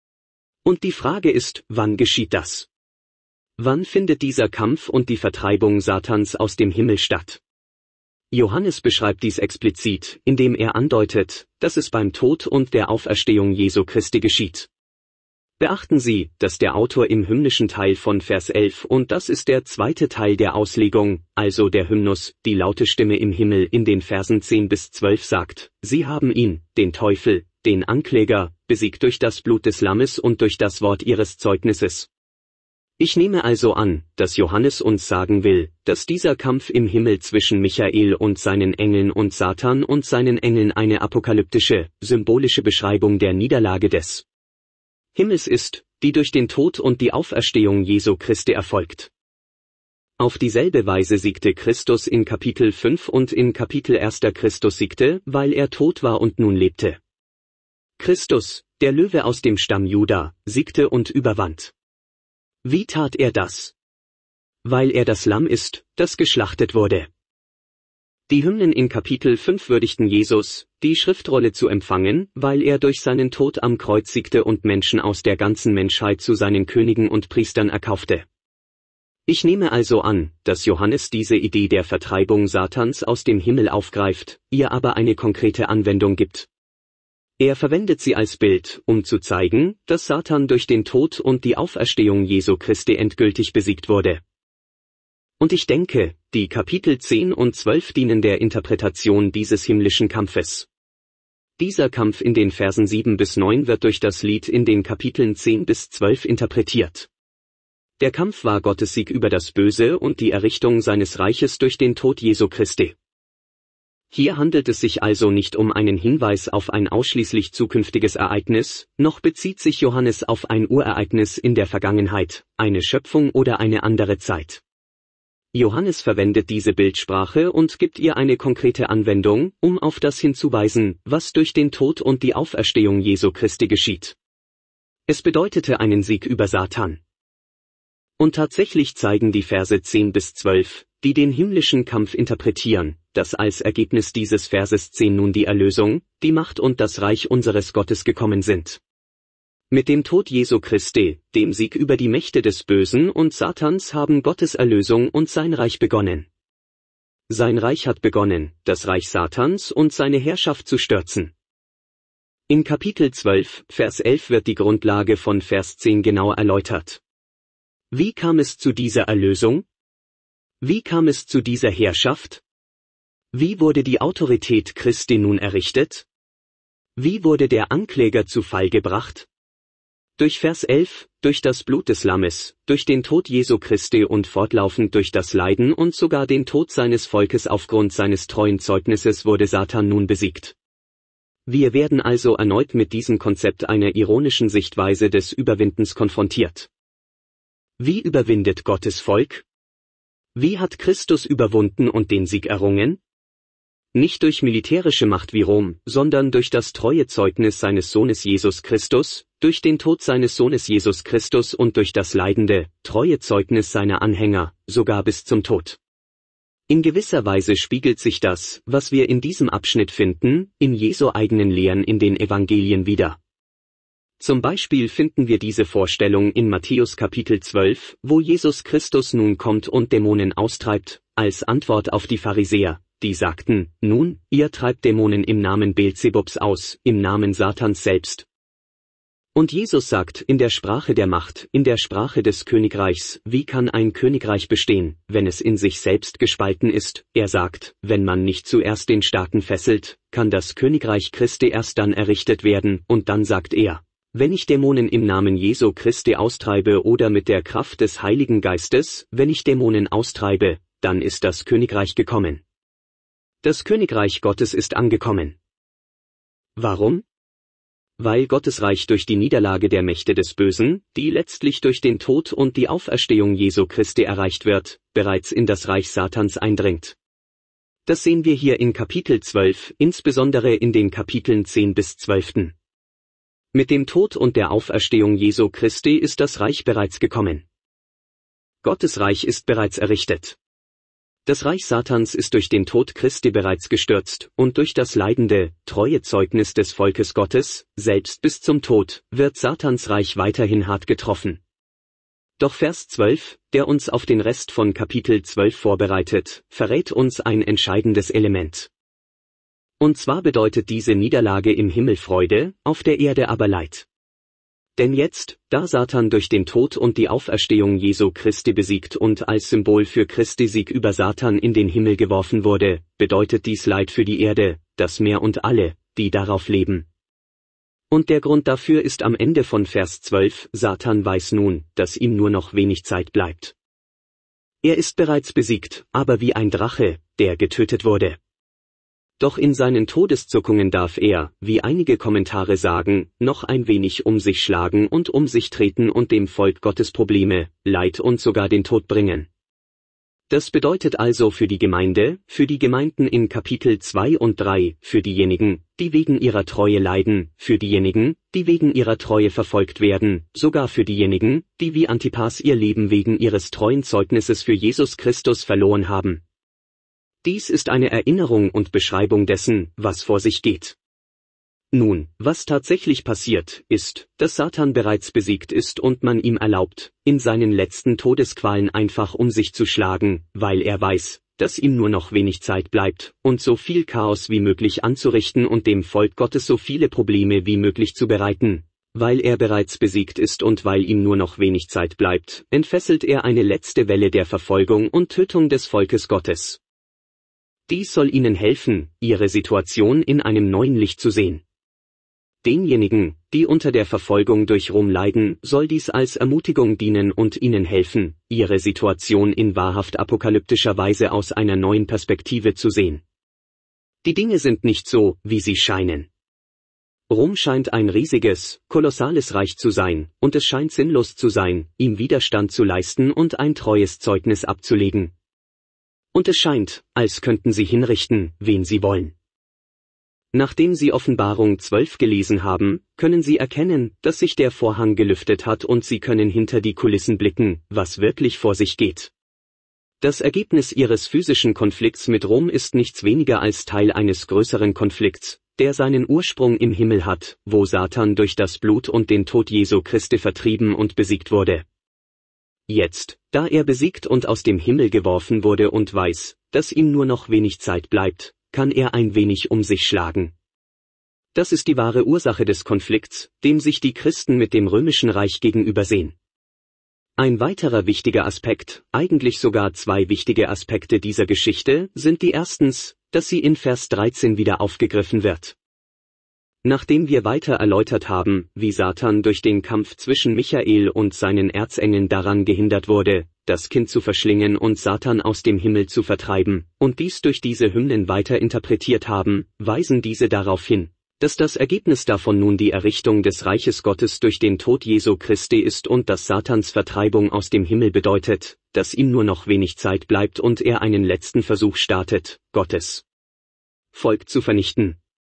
Und die Frage ist, wann geschieht das? Wann findet dieser Kampf und die Vertreibung Satans aus dem Himmel statt? Johannes beschreibt dies explizit, indem er andeutet, dass es beim Tod und der Auferstehung Jesu Christi geschieht. Beachten Sie, dass der Autor im hymnischen Teil von Vers 11, und das ist der zweite Teil der Auslegung, also der Hymnus, die laute Stimme im Himmel in den Versen 10 bis 12 sagt: Sie haben ihn, den Teufel, den Ankläger, besiegt durch das Blut des Lammes und durch das Wort ihres Zeugnisses. Ich nehme also an, dass Johannes uns sagen will, dass dieser Kampf im Himmel zwischen Michael und seinen Engeln und Satan und seinen Engeln eine apokalyptische, symbolische Beschreibung der Niederlage des Himmels ist, die durch den Tod und die Auferstehung Jesu Christi erfolgt. Auf dieselbe Weise siegte Christus in Kapitel 5 und in Kapitel 1. Christus siegte, weil er tot war und nun lebte. Christus, der Löwe aus dem Stamm Juda, siegte und überwand. Wie tat er das? Weil er das Lamm ist, das geschlachtet wurde. Die Hymnen in Kapitel 5 würdigten Jesus, die Schriftrolle zu empfangen, weil er durch seinen Tod am Kreuz siegte und Menschen aus der ganzen Menschheit zu seinen Königen und Priestern erkaufte. Ich nehme also an, dass Johannes diese Idee der Vertreibung Satans aus dem Himmel aufgreift, ihr aber eine konkrete Anwendung gibt. Er verwendet sie als Bild, um zu zeigen, dass Satan durch den Tod und die Auferstehung Jesu Christi endgültig besiegt wurde. Und ich denke, die Kapitel 10 und 12 dienen der Interpretation dieses himmlischen Kampfes. Dieser Kampf in den Versen 7 bis 9 wird durch das Lied in den Kapiteln 10 bis 12 interpretiert. Der Kampf war Gottes Sieg über das Böse und die Errichtung seines Reiches durch den Tod Jesu Christi. Hier handelt es sich also nicht um einen Hinweis auf ein ausschließlich zukünftiges Ereignis, noch bezieht sich Johannes auf ein Urereignis in der Vergangenheit, eine Schöpfung oder eine andere Zeit. Johannes verwendet diese Bildsprache und gibt ihr eine konkrete Anwendung, um auf das hinzuweisen, was durch den Tod und die Auferstehung Jesu Christi geschieht. Es bedeutete einen Sieg über Satan. Und tatsächlich zeigen die Verse 10 bis 12, die den himmlischen Kampf interpretieren, dass als Ergebnis dieses Verses 10 nun die Erlösung, die Macht und das Reich unseres Gottes gekommen sind. Mit dem Tod Jesu Christi, dem Sieg über die Mächte des Bösen und Satans, haben Gottes Erlösung und sein Reich begonnen. Sein Reich hat begonnen, das Reich Satans und seine Herrschaft zu stürzen. In Kapitel 12, Vers 11 wird die Grundlage von Vers 10 genau erläutert. Wie kam es zu dieser Erlösung? Wie kam es zu dieser Herrschaft? Wie wurde die Autorität Christi nun errichtet? Wie wurde der Ankläger zu Fall gebracht? Durch Vers 11, durch das Blut des Lammes, durch den Tod Jesu Christi und fortlaufend durch das Leiden und sogar den Tod seines Volkes aufgrund seines treuen Zeugnisses wurde Satan nun besiegt. Wir werden also erneut mit diesem Konzept einer ironischen Sichtweise des Überwindens konfrontiert. Wie überwindet Gottes Volk? Wie hat Christus überwunden und den Sieg errungen? Nicht durch militärische Macht wie Rom, sondern durch das treue Zeugnis seines Sohnes Jesus Christus, durch den Tod seines Sohnes Jesus Christus und durch das leidende, treue Zeugnis seiner Anhänger, sogar bis zum Tod. In gewisser Weise spiegelt sich das, was wir in diesem Abschnitt finden, in Jesu eigenen Lehren in den Evangelien wider. Zum Beispiel finden wir diese Vorstellung in Matthäus Kapitel 12, wo Jesus Christus nun kommt und Dämonen austreibt, als Antwort auf die Pharisäer, die sagten: Nun, ihr treibt Dämonen im Namen Beelzebubs aus, im Namen Satans selbst. Und Jesus sagt in der Sprache der Macht, in der Sprache des Königreichs: Wie kann ein Königreich bestehen, wenn es in sich selbst gespalten ist? Er sagt, wenn man nicht zuerst den Starken fesselt, kann das Königreich Christi erst dann errichtet werden, und dann sagt er: Wenn ich Dämonen im Namen Jesu Christi austreibe oder mit der Kraft des Heiligen Geistes, wenn ich Dämonen austreibe, dann ist das Königreich gekommen. Das Königreich Gottes ist angekommen. Warum? Weil Gottes Reich durch die Niederlage der Mächte des Bösen, die letztlich durch den Tod und die Auferstehung Jesu Christi erreicht wird, bereits in das Reich Satans eindringt. Das sehen wir hier in Kapitel 12, insbesondere in den Kapiteln 10 bis 12. Mit dem Tod und der Auferstehung Jesu Christi ist das Reich bereits gekommen. Gottes Reich ist bereits errichtet. Das Reich Satans ist durch den Tod Christi bereits gestürzt, und durch das leidende, treue Zeugnis des Volkes Gottes, selbst bis zum Tod, wird Satans Reich weiterhin hart getroffen. Doch Vers 12, der uns auf den Rest von Kapitel 12 vorbereitet, verrät uns ein entscheidendes Element. Und zwar bedeutet diese Niederlage im Himmel Freude, auf der Erde aber Leid. Denn jetzt, da Satan durch den Tod und die Auferstehung Jesu Christi besiegt und als Symbol für Christi Sieg über Satan in den Himmel geworfen wurde, bedeutet dies Leid für die Erde, das Meer und alle, die darauf leben. Und der Grund dafür ist am Ende von Vers 12, Satan weiß nun, dass ihm nur noch wenig Zeit bleibt. Er ist bereits besiegt, aber wie ein Drache, der getötet wurde. Doch in seinen Todeszuckungen darf er, wie einige Kommentare sagen, noch ein wenig um sich schlagen und um sich treten und dem Volk Gottes Probleme, Leid und sogar den Tod bringen. Das bedeutet also für die Gemeinde, für die Gemeinden in Kapitel 2 und 3, für diejenigen, die wegen ihrer Treue leiden, für diejenigen, die wegen ihrer Treue verfolgt werden, sogar für diejenigen, die wie Antipas ihr Leben wegen ihres treuen Zeugnisses für Jesus Christus verloren haben. Dies ist eine Erinnerung und Beschreibung dessen, was vor sich geht. Nun, was tatsächlich passiert, ist, dass Satan bereits besiegt ist und man ihm erlaubt, in seinen letzten Todesqualen einfach um sich zu schlagen, weil er weiß, dass ihm nur noch wenig Zeit bleibt, und so viel Chaos wie möglich anzurichten und dem Volk Gottes so viele Probleme wie möglich zu bereiten. Weil er bereits besiegt ist und weil ihm nur noch wenig Zeit bleibt, entfesselt er eine letzte Welle der Verfolgung und Tötung des Volkes Gottes. Dies soll ihnen helfen, ihre Situation in einem neuen Licht zu sehen. Denjenigen, die unter der Verfolgung durch Rom leiden, soll dies als Ermutigung dienen und ihnen helfen, ihre Situation in wahrhaft apokalyptischer Weise aus einer neuen Perspektive zu sehen. Die Dinge sind nicht so, wie sie scheinen. Rom scheint ein riesiges, kolossales Reich zu sein, und es scheint sinnlos zu sein, ihm Widerstand zu leisten und ein treues Zeugnis abzulegen. Und es scheint, als könnten sie hinrichten, wen sie wollen. Nachdem sie Offenbarung 12 gelesen haben, können sie erkennen, dass sich der Vorhang gelüftet hat und sie können hinter die Kulissen blicken, was wirklich vor sich geht. Das Ergebnis ihres physischen Konflikts mit Rom ist nichts weniger als Teil eines größeren Konflikts, der seinen Ursprung im Himmel hat, wo Satan durch das Blut und den Tod Jesu Christi vertrieben und besiegt wurde. Jetzt, da er besiegt und aus dem Himmel geworfen wurde und weiß, dass ihm nur noch wenig Zeit bleibt, kann er ein wenig um sich schlagen. Das ist die wahre Ursache des Konflikts, dem sich die Christen mit dem römischen Reich gegenübersehen. Ein weiterer wichtiger Aspekt, eigentlich sogar zwei wichtige Aspekte dieser Geschichte, sind die erstens, dass sie in Vers 13 wieder aufgegriffen wird. Nachdem wir weiter erläutert haben, wie Satan durch den Kampf zwischen Michael und seinen Erzengeln daran gehindert wurde, das Kind zu verschlingen und Satan aus dem Himmel zu vertreiben, und dies durch diese Hymnen weiter interpretiert haben, weisen diese darauf hin, dass das Ergebnis davon nun die Errichtung des Reiches Gottes durch den Tod Jesu Christi ist und dass Satans Vertreibung aus dem Himmel bedeutet, dass ihm nur noch wenig Zeit bleibt und er einen letzten Versuch startet, Gottes Volk zu vernichten.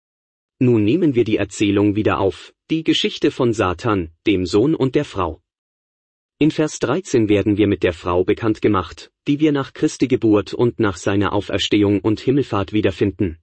Nun nehmen wir die Erzählung wieder auf, die Geschichte von Satan, dem Sohn und der Frau. In Vers 13 werden wir mit der Frau bekannt gemacht, die wir nach Christi Geburt und nach seiner Auferstehung und Himmelfahrt wiederfinden.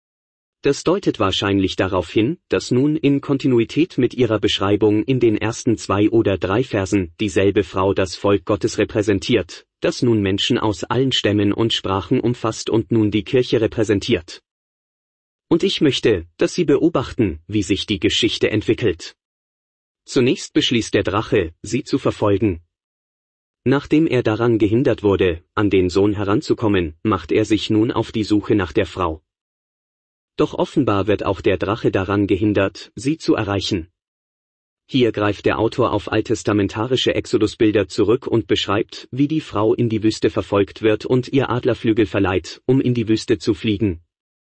Das deutet wahrscheinlich darauf hin, dass nun in Kontinuität mit ihrer Beschreibung in den ersten 2 oder 3 Versen dieselbe Frau das Volk Gottes repräsentiert, das nun Menschen aus allen Stämmen und Sprachen umfasst und nun die Kirche repräsentiert. Und ich möchte, dass Sie beobachten, wie sich die Geschichte entwickelt. Zunächst beschließt der Drache, sie zu verfolgen. Nachdem er daran gehindert wurde, an den Sohn heranzukommen, macht er sich nun auf die Suche nach der Frau. Doch offenbar wird auch der Drache daran gehindert, sie zu erreichen. Hier greift der Autor auf alttestamentarische Exodusbilder zurück und beschreibt, wie die Frau in die Wüste verfolgt wird und ihr Adlerflügel verleiht, um in die Wüste zu fliegen.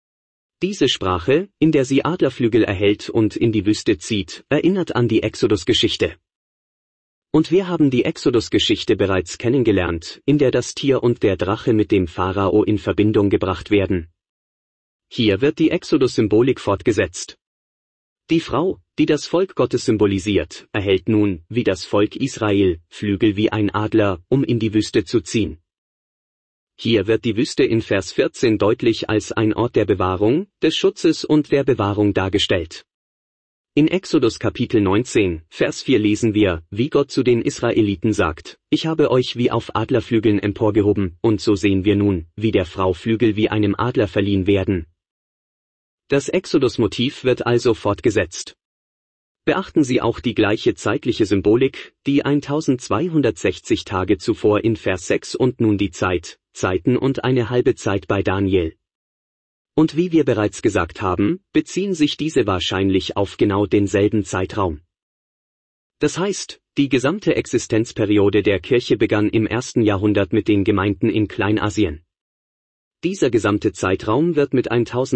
Diese Sprache, in der sie Adlerflügel erhält und in die Wüste zieht, erinnert an die Exodus-Geschichte. Und wir haben die Exodus-Geschichte bereits kennengelernt, in der das Tier und der Drache mit dem Pharao in Verbindung gebracht werden. Hier wird die Exodus-Symbolik fortgesetzt. Die Frau, die das Volk Gottes symbolisiert, erhält nun, wie das Volk Israel, Flügel wie ein Adler, um in die Wüste zu ziehen. Hier wird die Wüste in Vers 14 deutlich als ein Ort der Bewahrung, des Schutzes und der Bewahrung dargestellt. In Exodus Kapitel 19, Vers 4 lesen wir, wie Gott zu den Israeliten sagt, ich habe euch wie auf Adlerflügeln emporgehoben, und so sehen wir nun, wie der Frau Flügel wie einem Adler verliehen werden. Das Exodus-Motiv wird also fortgesetzt. Beachten Sie auch die gleiche zeitliche Symbolik, die 1260 Tage zuvor in Vers 6 und nun die Zeiten und eine halbe Zeit bei Daniel. Und wie wir bereits gesagt haben, beziehen sich diese wahrscheinlich auf genau denselben Zeitraum. Das heißt, die gesamte Existenzperiode der Kirche begann im 1. Jahrhundert mit den Gemeinden in Kleinasien. Dieser gesamte Zeitraum wird mit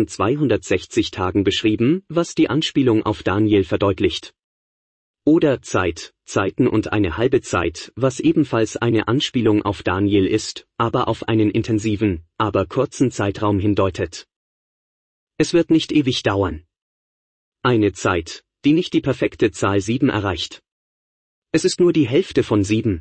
1260 Tagen beschrieben, was die Anspielung auf Daniel verdeutlicht. Oder Zeiten und eine halbe Zeit, was ebenfalls eine Anspielung auf Daniel ist, aber auf einen intensiven, aber kurzen Zeitraum hindeutet. Es wird nicht ewig dauern. Eine Zeit, die nicht die perfekte Zahl 7 erreicht. Es ist nur die Hälfte von 7.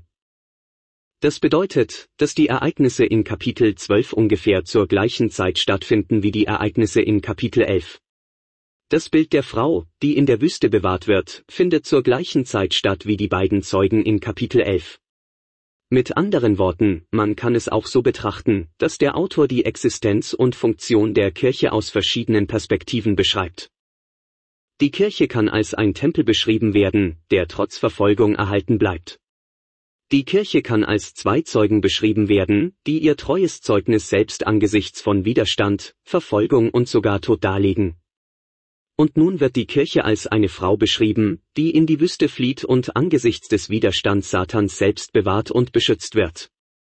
Das bedeutet, dass die Ereignisse in Kapitel 12 ungefähr zur gleichen Zeit stattfinden wie die Ereignisse in Kapitel 11. Das Bild der Frau, die in der Wüste bewahrt wird, findet zur gleichen Zeit statt wie die beiden Zeugen in Kapitel 11. Mit anderen Worten, man kann es auch so betrachten, dass der Autor die Existenz und Funktion der Kirche aus verschiedenen Perspektiven beschreibt. Die Kirche kann als ein Tempel beschrieben werden, der trotz Verfolgung erhalten bleibt. Die Kirche kann als zwei Zeugen beschrieben werden, die ihr treues Zeugnis selbst angesichts von Widerstand, Verfolgung und sogar Tod darlegen. Und nun wird die Kirche als eine Frau beschrieben, die in die Wüste flieht und angesichts des Widerstands Satans selbst bewahrt und beschützt wird.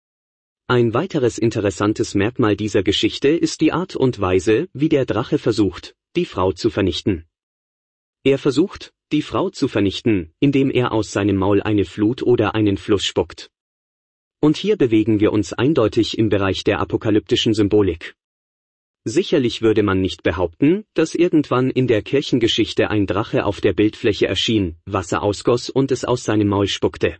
Ein weiteres interessantes Merkmal dieser Geschichte ist die Art und Weise, wie der Drache versucht, die Frau zu vernichten. Er versucht, die Frau zu vernichten, indem er aus seinem Maul eine Flut oder einen Fluss spuckt. Und hier bewegen wir uns eindeutig im Bereich der apokalyptischen Symbolik. Sicherlich würde man nicht behaupten, dass irgendwann in der Kirchengeschichte ein Drache auf der Bildfläche erschien, Wasser ausgoss und es aus seinem Maul spuckte.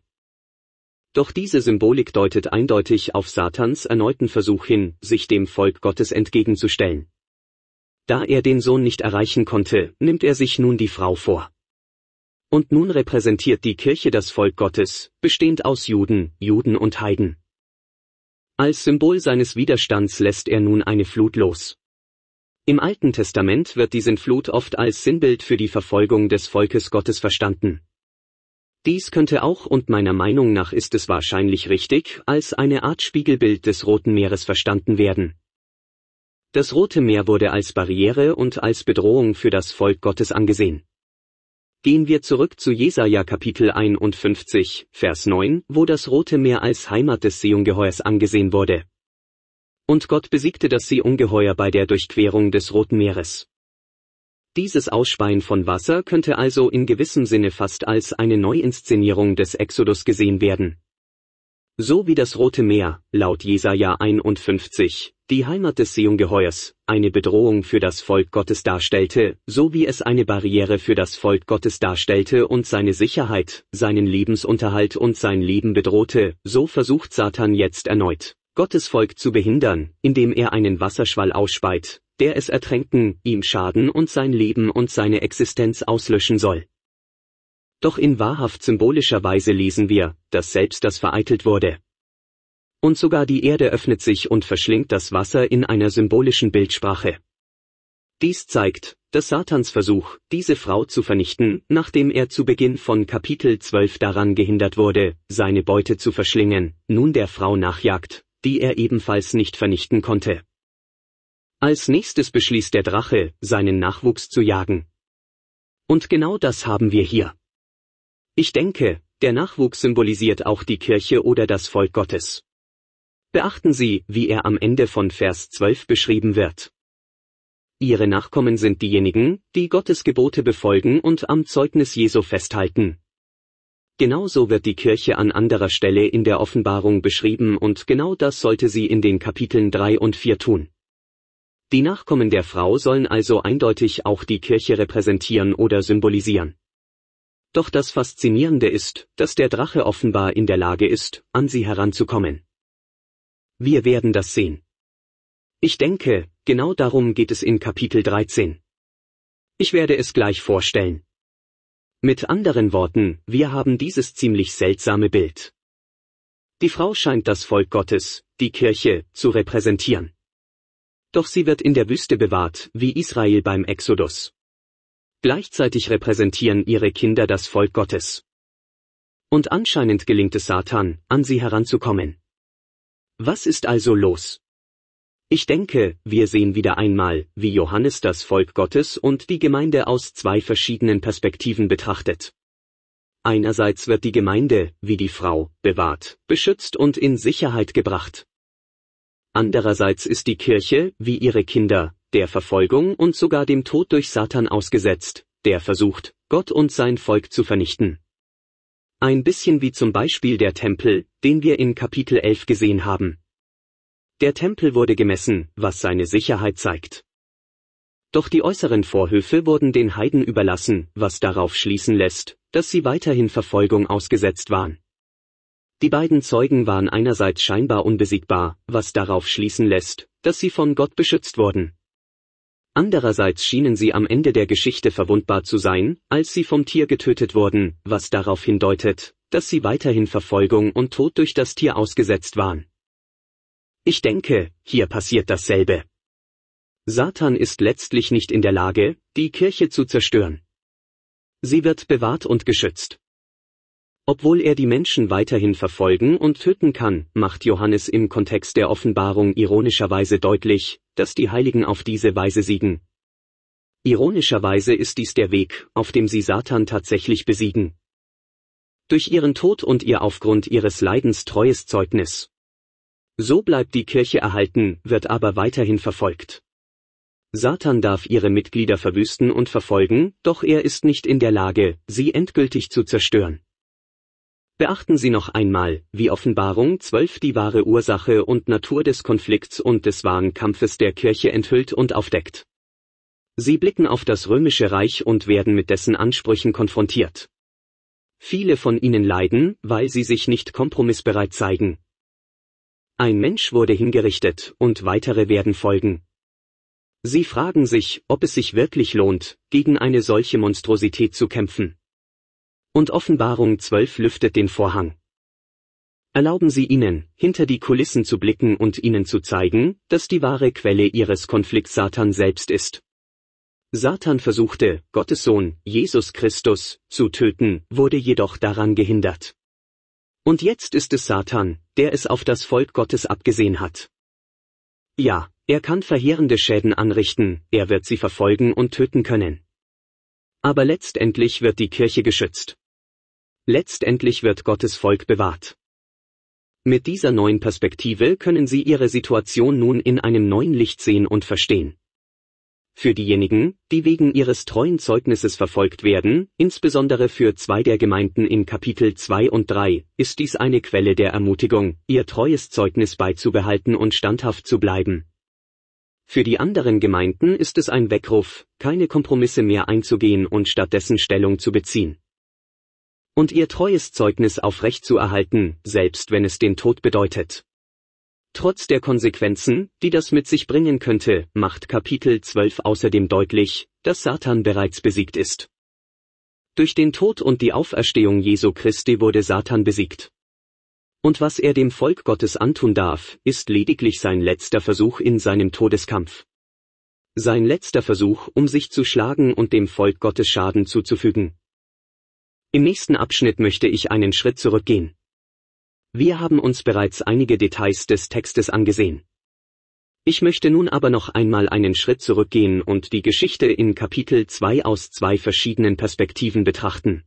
Doch diese Symbolik deutet eindeutig auf Satans erneuten Versuch hin, sich dem Volk Gottes entgegenzustellen. Da er den Sohn nicht erreichen konnte, nimmt er sich nun die Frau vor. Und nun repräsentiert die Kirche das Volk Gottes, bestehend aus Juden und Heiden. Als Symbol seines Widerstands lässt er nun eine Flut los. Im Alten Testament wird die Sintflut oft als Sinnbild für die Verfolgung des Volkes Gottes verstanden. Dies könnte auch, und meiner Meinung nach ist es wahrscheinlich richtig, als eine Art Spiegelbild des Roten Meeres verstanden werden. Das Rote Meer wurde als Barriere und als Bedrohung für das Volk Gottes angesehen. Gehen wir zurück zu Jesaja Kapitel 51, Vers 9, wo das Rote Meer als Heimat des Seeungeheuers angesehen wurde. Und Gott besiegte das Seeungeheuer bei der Durchquerung des Roten Meeres. Dieses Ausspeien von Wasser könnte also in gewissem Sinne fast als eine Neuinszenierung des Exodus gesehen werden. So wie das Rote Meer, laut Jesaja 51, die Heimat des Seeungeheuers, eine Bedrohung für das Volk Gottes darstellte, so wie es eine Barriere für das Volk Gottes darstellte und seine Sicherheit, seinen Lebensunterhalt und sein Leben bedrohte, so versucht Satan jetzt erneut, Gottes Volk zu behindern, indem er einen Wasserschwall ausspeit, der es ertränken, ihm schaden und sein Leben und seine Existenz auslöschen soll. Doch in wahrhaft symbolischer Weise lesen wir, dass selbst das vereitelt wurde. Und sogar die Erde öffnet sich und verschlingt das Wasser in einer symbolischen Bildsprache. Dies zeigt, dass Satans Versuch, diese Frau zu vernichten, nachdem er zu Beginn von Kapitel 12 daran gehindert wurde, seine Beute zu verschlingen, nun der Frau nachjagt, die er ebenfalls nicht vernichten konnte. Als nächstes beschließt der Drache, seinen Nachwuchs zu jagen. Und genau das haben wir hier. Ich denke, der Nachwuchs symbolisiert auch die Kirche oder das Volk Gottes. Beachten Sie, wie er am Ende von Vers 12 beschrieben wird. Ihre Nachkommen sind diejenigen, die Gottes Gebote befolgen und am Zeugnis Jesu festhalten. Genauso wird die Kirche an anderer Stelle in der Offenbarung beschrieben und genau das sollte sie in den Kapiteln 3 und 4 tun. Die Nachkommen der Frau sollen also eindeutig auch die Kirche repräsentieren oder symbolisieren. Doch das Faszinierende ist, dass der Drache offenbar in der Lage ist, an sie heranzukommen. Wir werden das sehen. Ich denke, genau darum geht es in Kapitel 13. Ich werde es gleich vorstellen. Mit anderen Worten, wir haben dieses ziemlich seltsame Bild. Die Frau scheint das Volk Gottes, die Kirche, zu repräsentieren. Doch sie wird in der Wüste bewahrt, wie Israel beim Exodus. Gleichzeitig repräsentieren ihre Kinder das Volk Gottes. Und anscheinend gelingt es Satan, an sie heranzukommen. Was ist also los? Ich denke, wir sehen wieder einmal, wie Johannes das Volk Gottes und die Gemeinde aus zwei verschiedenen Perspektiven betrachtet. Einerseits wird die Gemeinde, wie die Frau, bewahrt, beschützt und in Sicherheit gebracht. Andererseits ist die Kirche, wie ihre Kinder, der Verfolgung und sogar dem Tod durch Satan ausgesetzt, der versucht, Gott und sein Volk zu vernichten. Ein bisschen wie zum Beispiel der Tempel, den wir in Kapitel 11 gesehen haben. Der Tempel wurde gemessen, was seine Sicherheit zeigt. Doch die äußeren Vorhöfe wurden den Heiden überlassen, was darauf schließen lässt, dass sie weiterhin Verfolgung ausgesetzt waren. Die beiden Zeugen waren einerseits scheinbar unbesiegbar, was darauf schließen lässt, dass sie von Gott beschützt wurden. Andererseits schienen sie am Ende der Geschichte verwundbar zu sein, als sie vom Tier getötet wurden, was darauf hindeutet, dass sie weiterhin Verfolgung und Tod durch das Tier ausgesetzt waren. Ich denke, hier passiert dasselbe. Satan ist letztlich nicht in der Lage, die Kirche zu zerstören. Sie wird bewahrt und geschützt. Obwohl er die Menschen weiterhin verfolgen und töten kann, macht Johannes im Kontext der Offenbarung ironischerweise deutlich, dass die Heiligen auf diese Weise siegen. Ironischerweise ist dies der Weg, auf dem sie Satan tatsächlich besiegen. Durch ihren Tod und ihr aufgrund ihres Leidens treues Zeugnis. So bleibt die Kirche erhalten, wird aber weiterhin verfolgt. Satan darf ihre Mitglieder verwüsten und verfolgen, doch er ist nicht in der Lage, sie endgültig zu zerstören. Beachten Sie noch einmal, wie Offenbarung 12 die wahre Ursache und Natur des Konflikts und des wahren Kampfes der Kirche enthüllt und aufdeckt. Sie blicken auf das römische Reich und werden mit dessen Ansprüchen konfrontiert. Viele von ihnen leiden, weil sie sich nicht kompromissbereit zeigen. Ein Mensch wurde hingerichtet und weitere werden folgen. Sie fragen sich, ob es sich wirklich lohnt, gegen eine solche Monstrosität zu kämpfen. Und Offenbarung 12 lüftet den Vorhang. Erlauben Sie ihnen, hinter die Kulissen zu blicken und ihnen zu zeigen, dass die wahre Quelle ihres Konflikts Satan selbst ist. Satan versuchte, Gottes Sohn, Jesus Christus, zu töten, wurde jedoch daran gehindert. Und jetzt ist es Satan, der es auf das Volk Gottes abgesehen hat. Ja, er kann verheerende Schäden anrichten, er wird sie verfolgen und töten können. Aber letztendlich wird die Kirche geschützt. Letztendlich wird Gottes Volk bewahrt. Mit dieser neuen Perspektive können Sie Ihre Situation nun in einem neuen Licht sehen und verstehen. Für diejenigen, die wegen ihres treuen Zeugnisses verfolgt werden, insbesondere für zwei der Gemeinden in Kapitel 2 und 3, ist dies eine Quelle der Ermutigung, ihr treues Zeugnis beizubehalten und standhaft zu bleiben. Für die anderen Gemeinden ist es ein Weckruf, keine Kompromisse mehr einzugehen und stattdessen Stellung zu beziehen. Und ihr treues Zeugnis aufrechtzuerhalten, selbst wenn es den Tod bedeutet. Trotz der Konsequenzen, die das mit sich bringen könnte, macht Kapitel 12 außerdem deutlich, dass Satan bereits besiegt ist. Durch den Tod und die Auferstehung Jesu Christi wurde Satan besiegt. Und was er dem Volk Gottes antun darf, ist lediglich sein letzter Versuch in seinem Todeskampf. Sein letzter Versuch, um sich zu schlagen und dem Volk Gottes Schaden zuzufügen. Im nächsten Abschnitt möchte ich einen Schritt zurückgehen. Wir haben uns bereits einige Details des Textes angesehen. Ich möchte nun aber noch einmal einen Schritt zurückgehen und die Geschichte in Kapitel 2 aus zwei verschiedenen Perspektiven betrachten.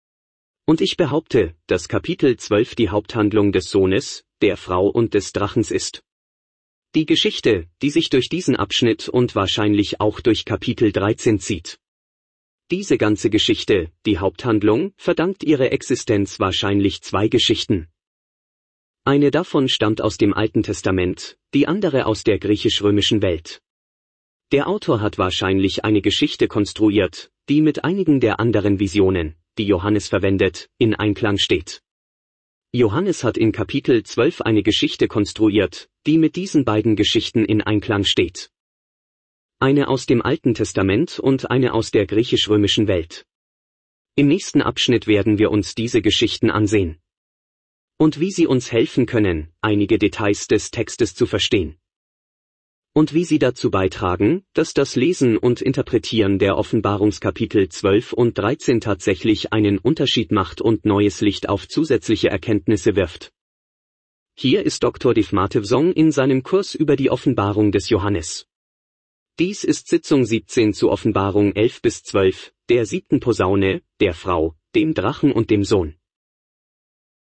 Und ich behaupte, dass Kapitel 12 die Haupthandlung des Sohnes, der Frau und des Drachens ist. Die Geschichte, die sich durch diesen Abschnitt und wahrscheinlich auch durch Kapitel 13 zieht. Diese ganze Geschichte, die Haupthandlung, verdankt ihre Existenz wahrscheinlich zwei Geschichten. Eine davon stammt aus dem Alten Testament, die andere aus der griechisch-römischen Welt. Der Autor hat wahrscheinlich eine Geschichte konstruiert, die mit einigen der anderen Visionen, die Johannes verwendet, in Einklang steht. Johannes hat in Kapitel 12 eine Geschichte konstruiert, die mit diesen beiden Geschichten in Einklang steht. Eine aus dem Alten Testament und eine aus der griechisch-römischen Welt. Im nächsten Abschnitt werden wir uns diese Geschichten ansehen. Und wie sie uns helfen können, einige Details des Textes zu verstehen. Und wie sie dazu beitragen, dass das Lesen und Interpretieren der Offenbarungskapitel 12 und 13 tatsächlich einen Unterschied macht und neues Licht auf zusätzliche Erkenntnisse wirft. Hier ist Dr. Dave Matevsong in seinem Kurs über die Offenbarung des Johannes. Dies ist Sitzung 17 zu Offenbarung 11 bis 12, der 7. Posaune, der Frau, dem Drachen und dem Sohn.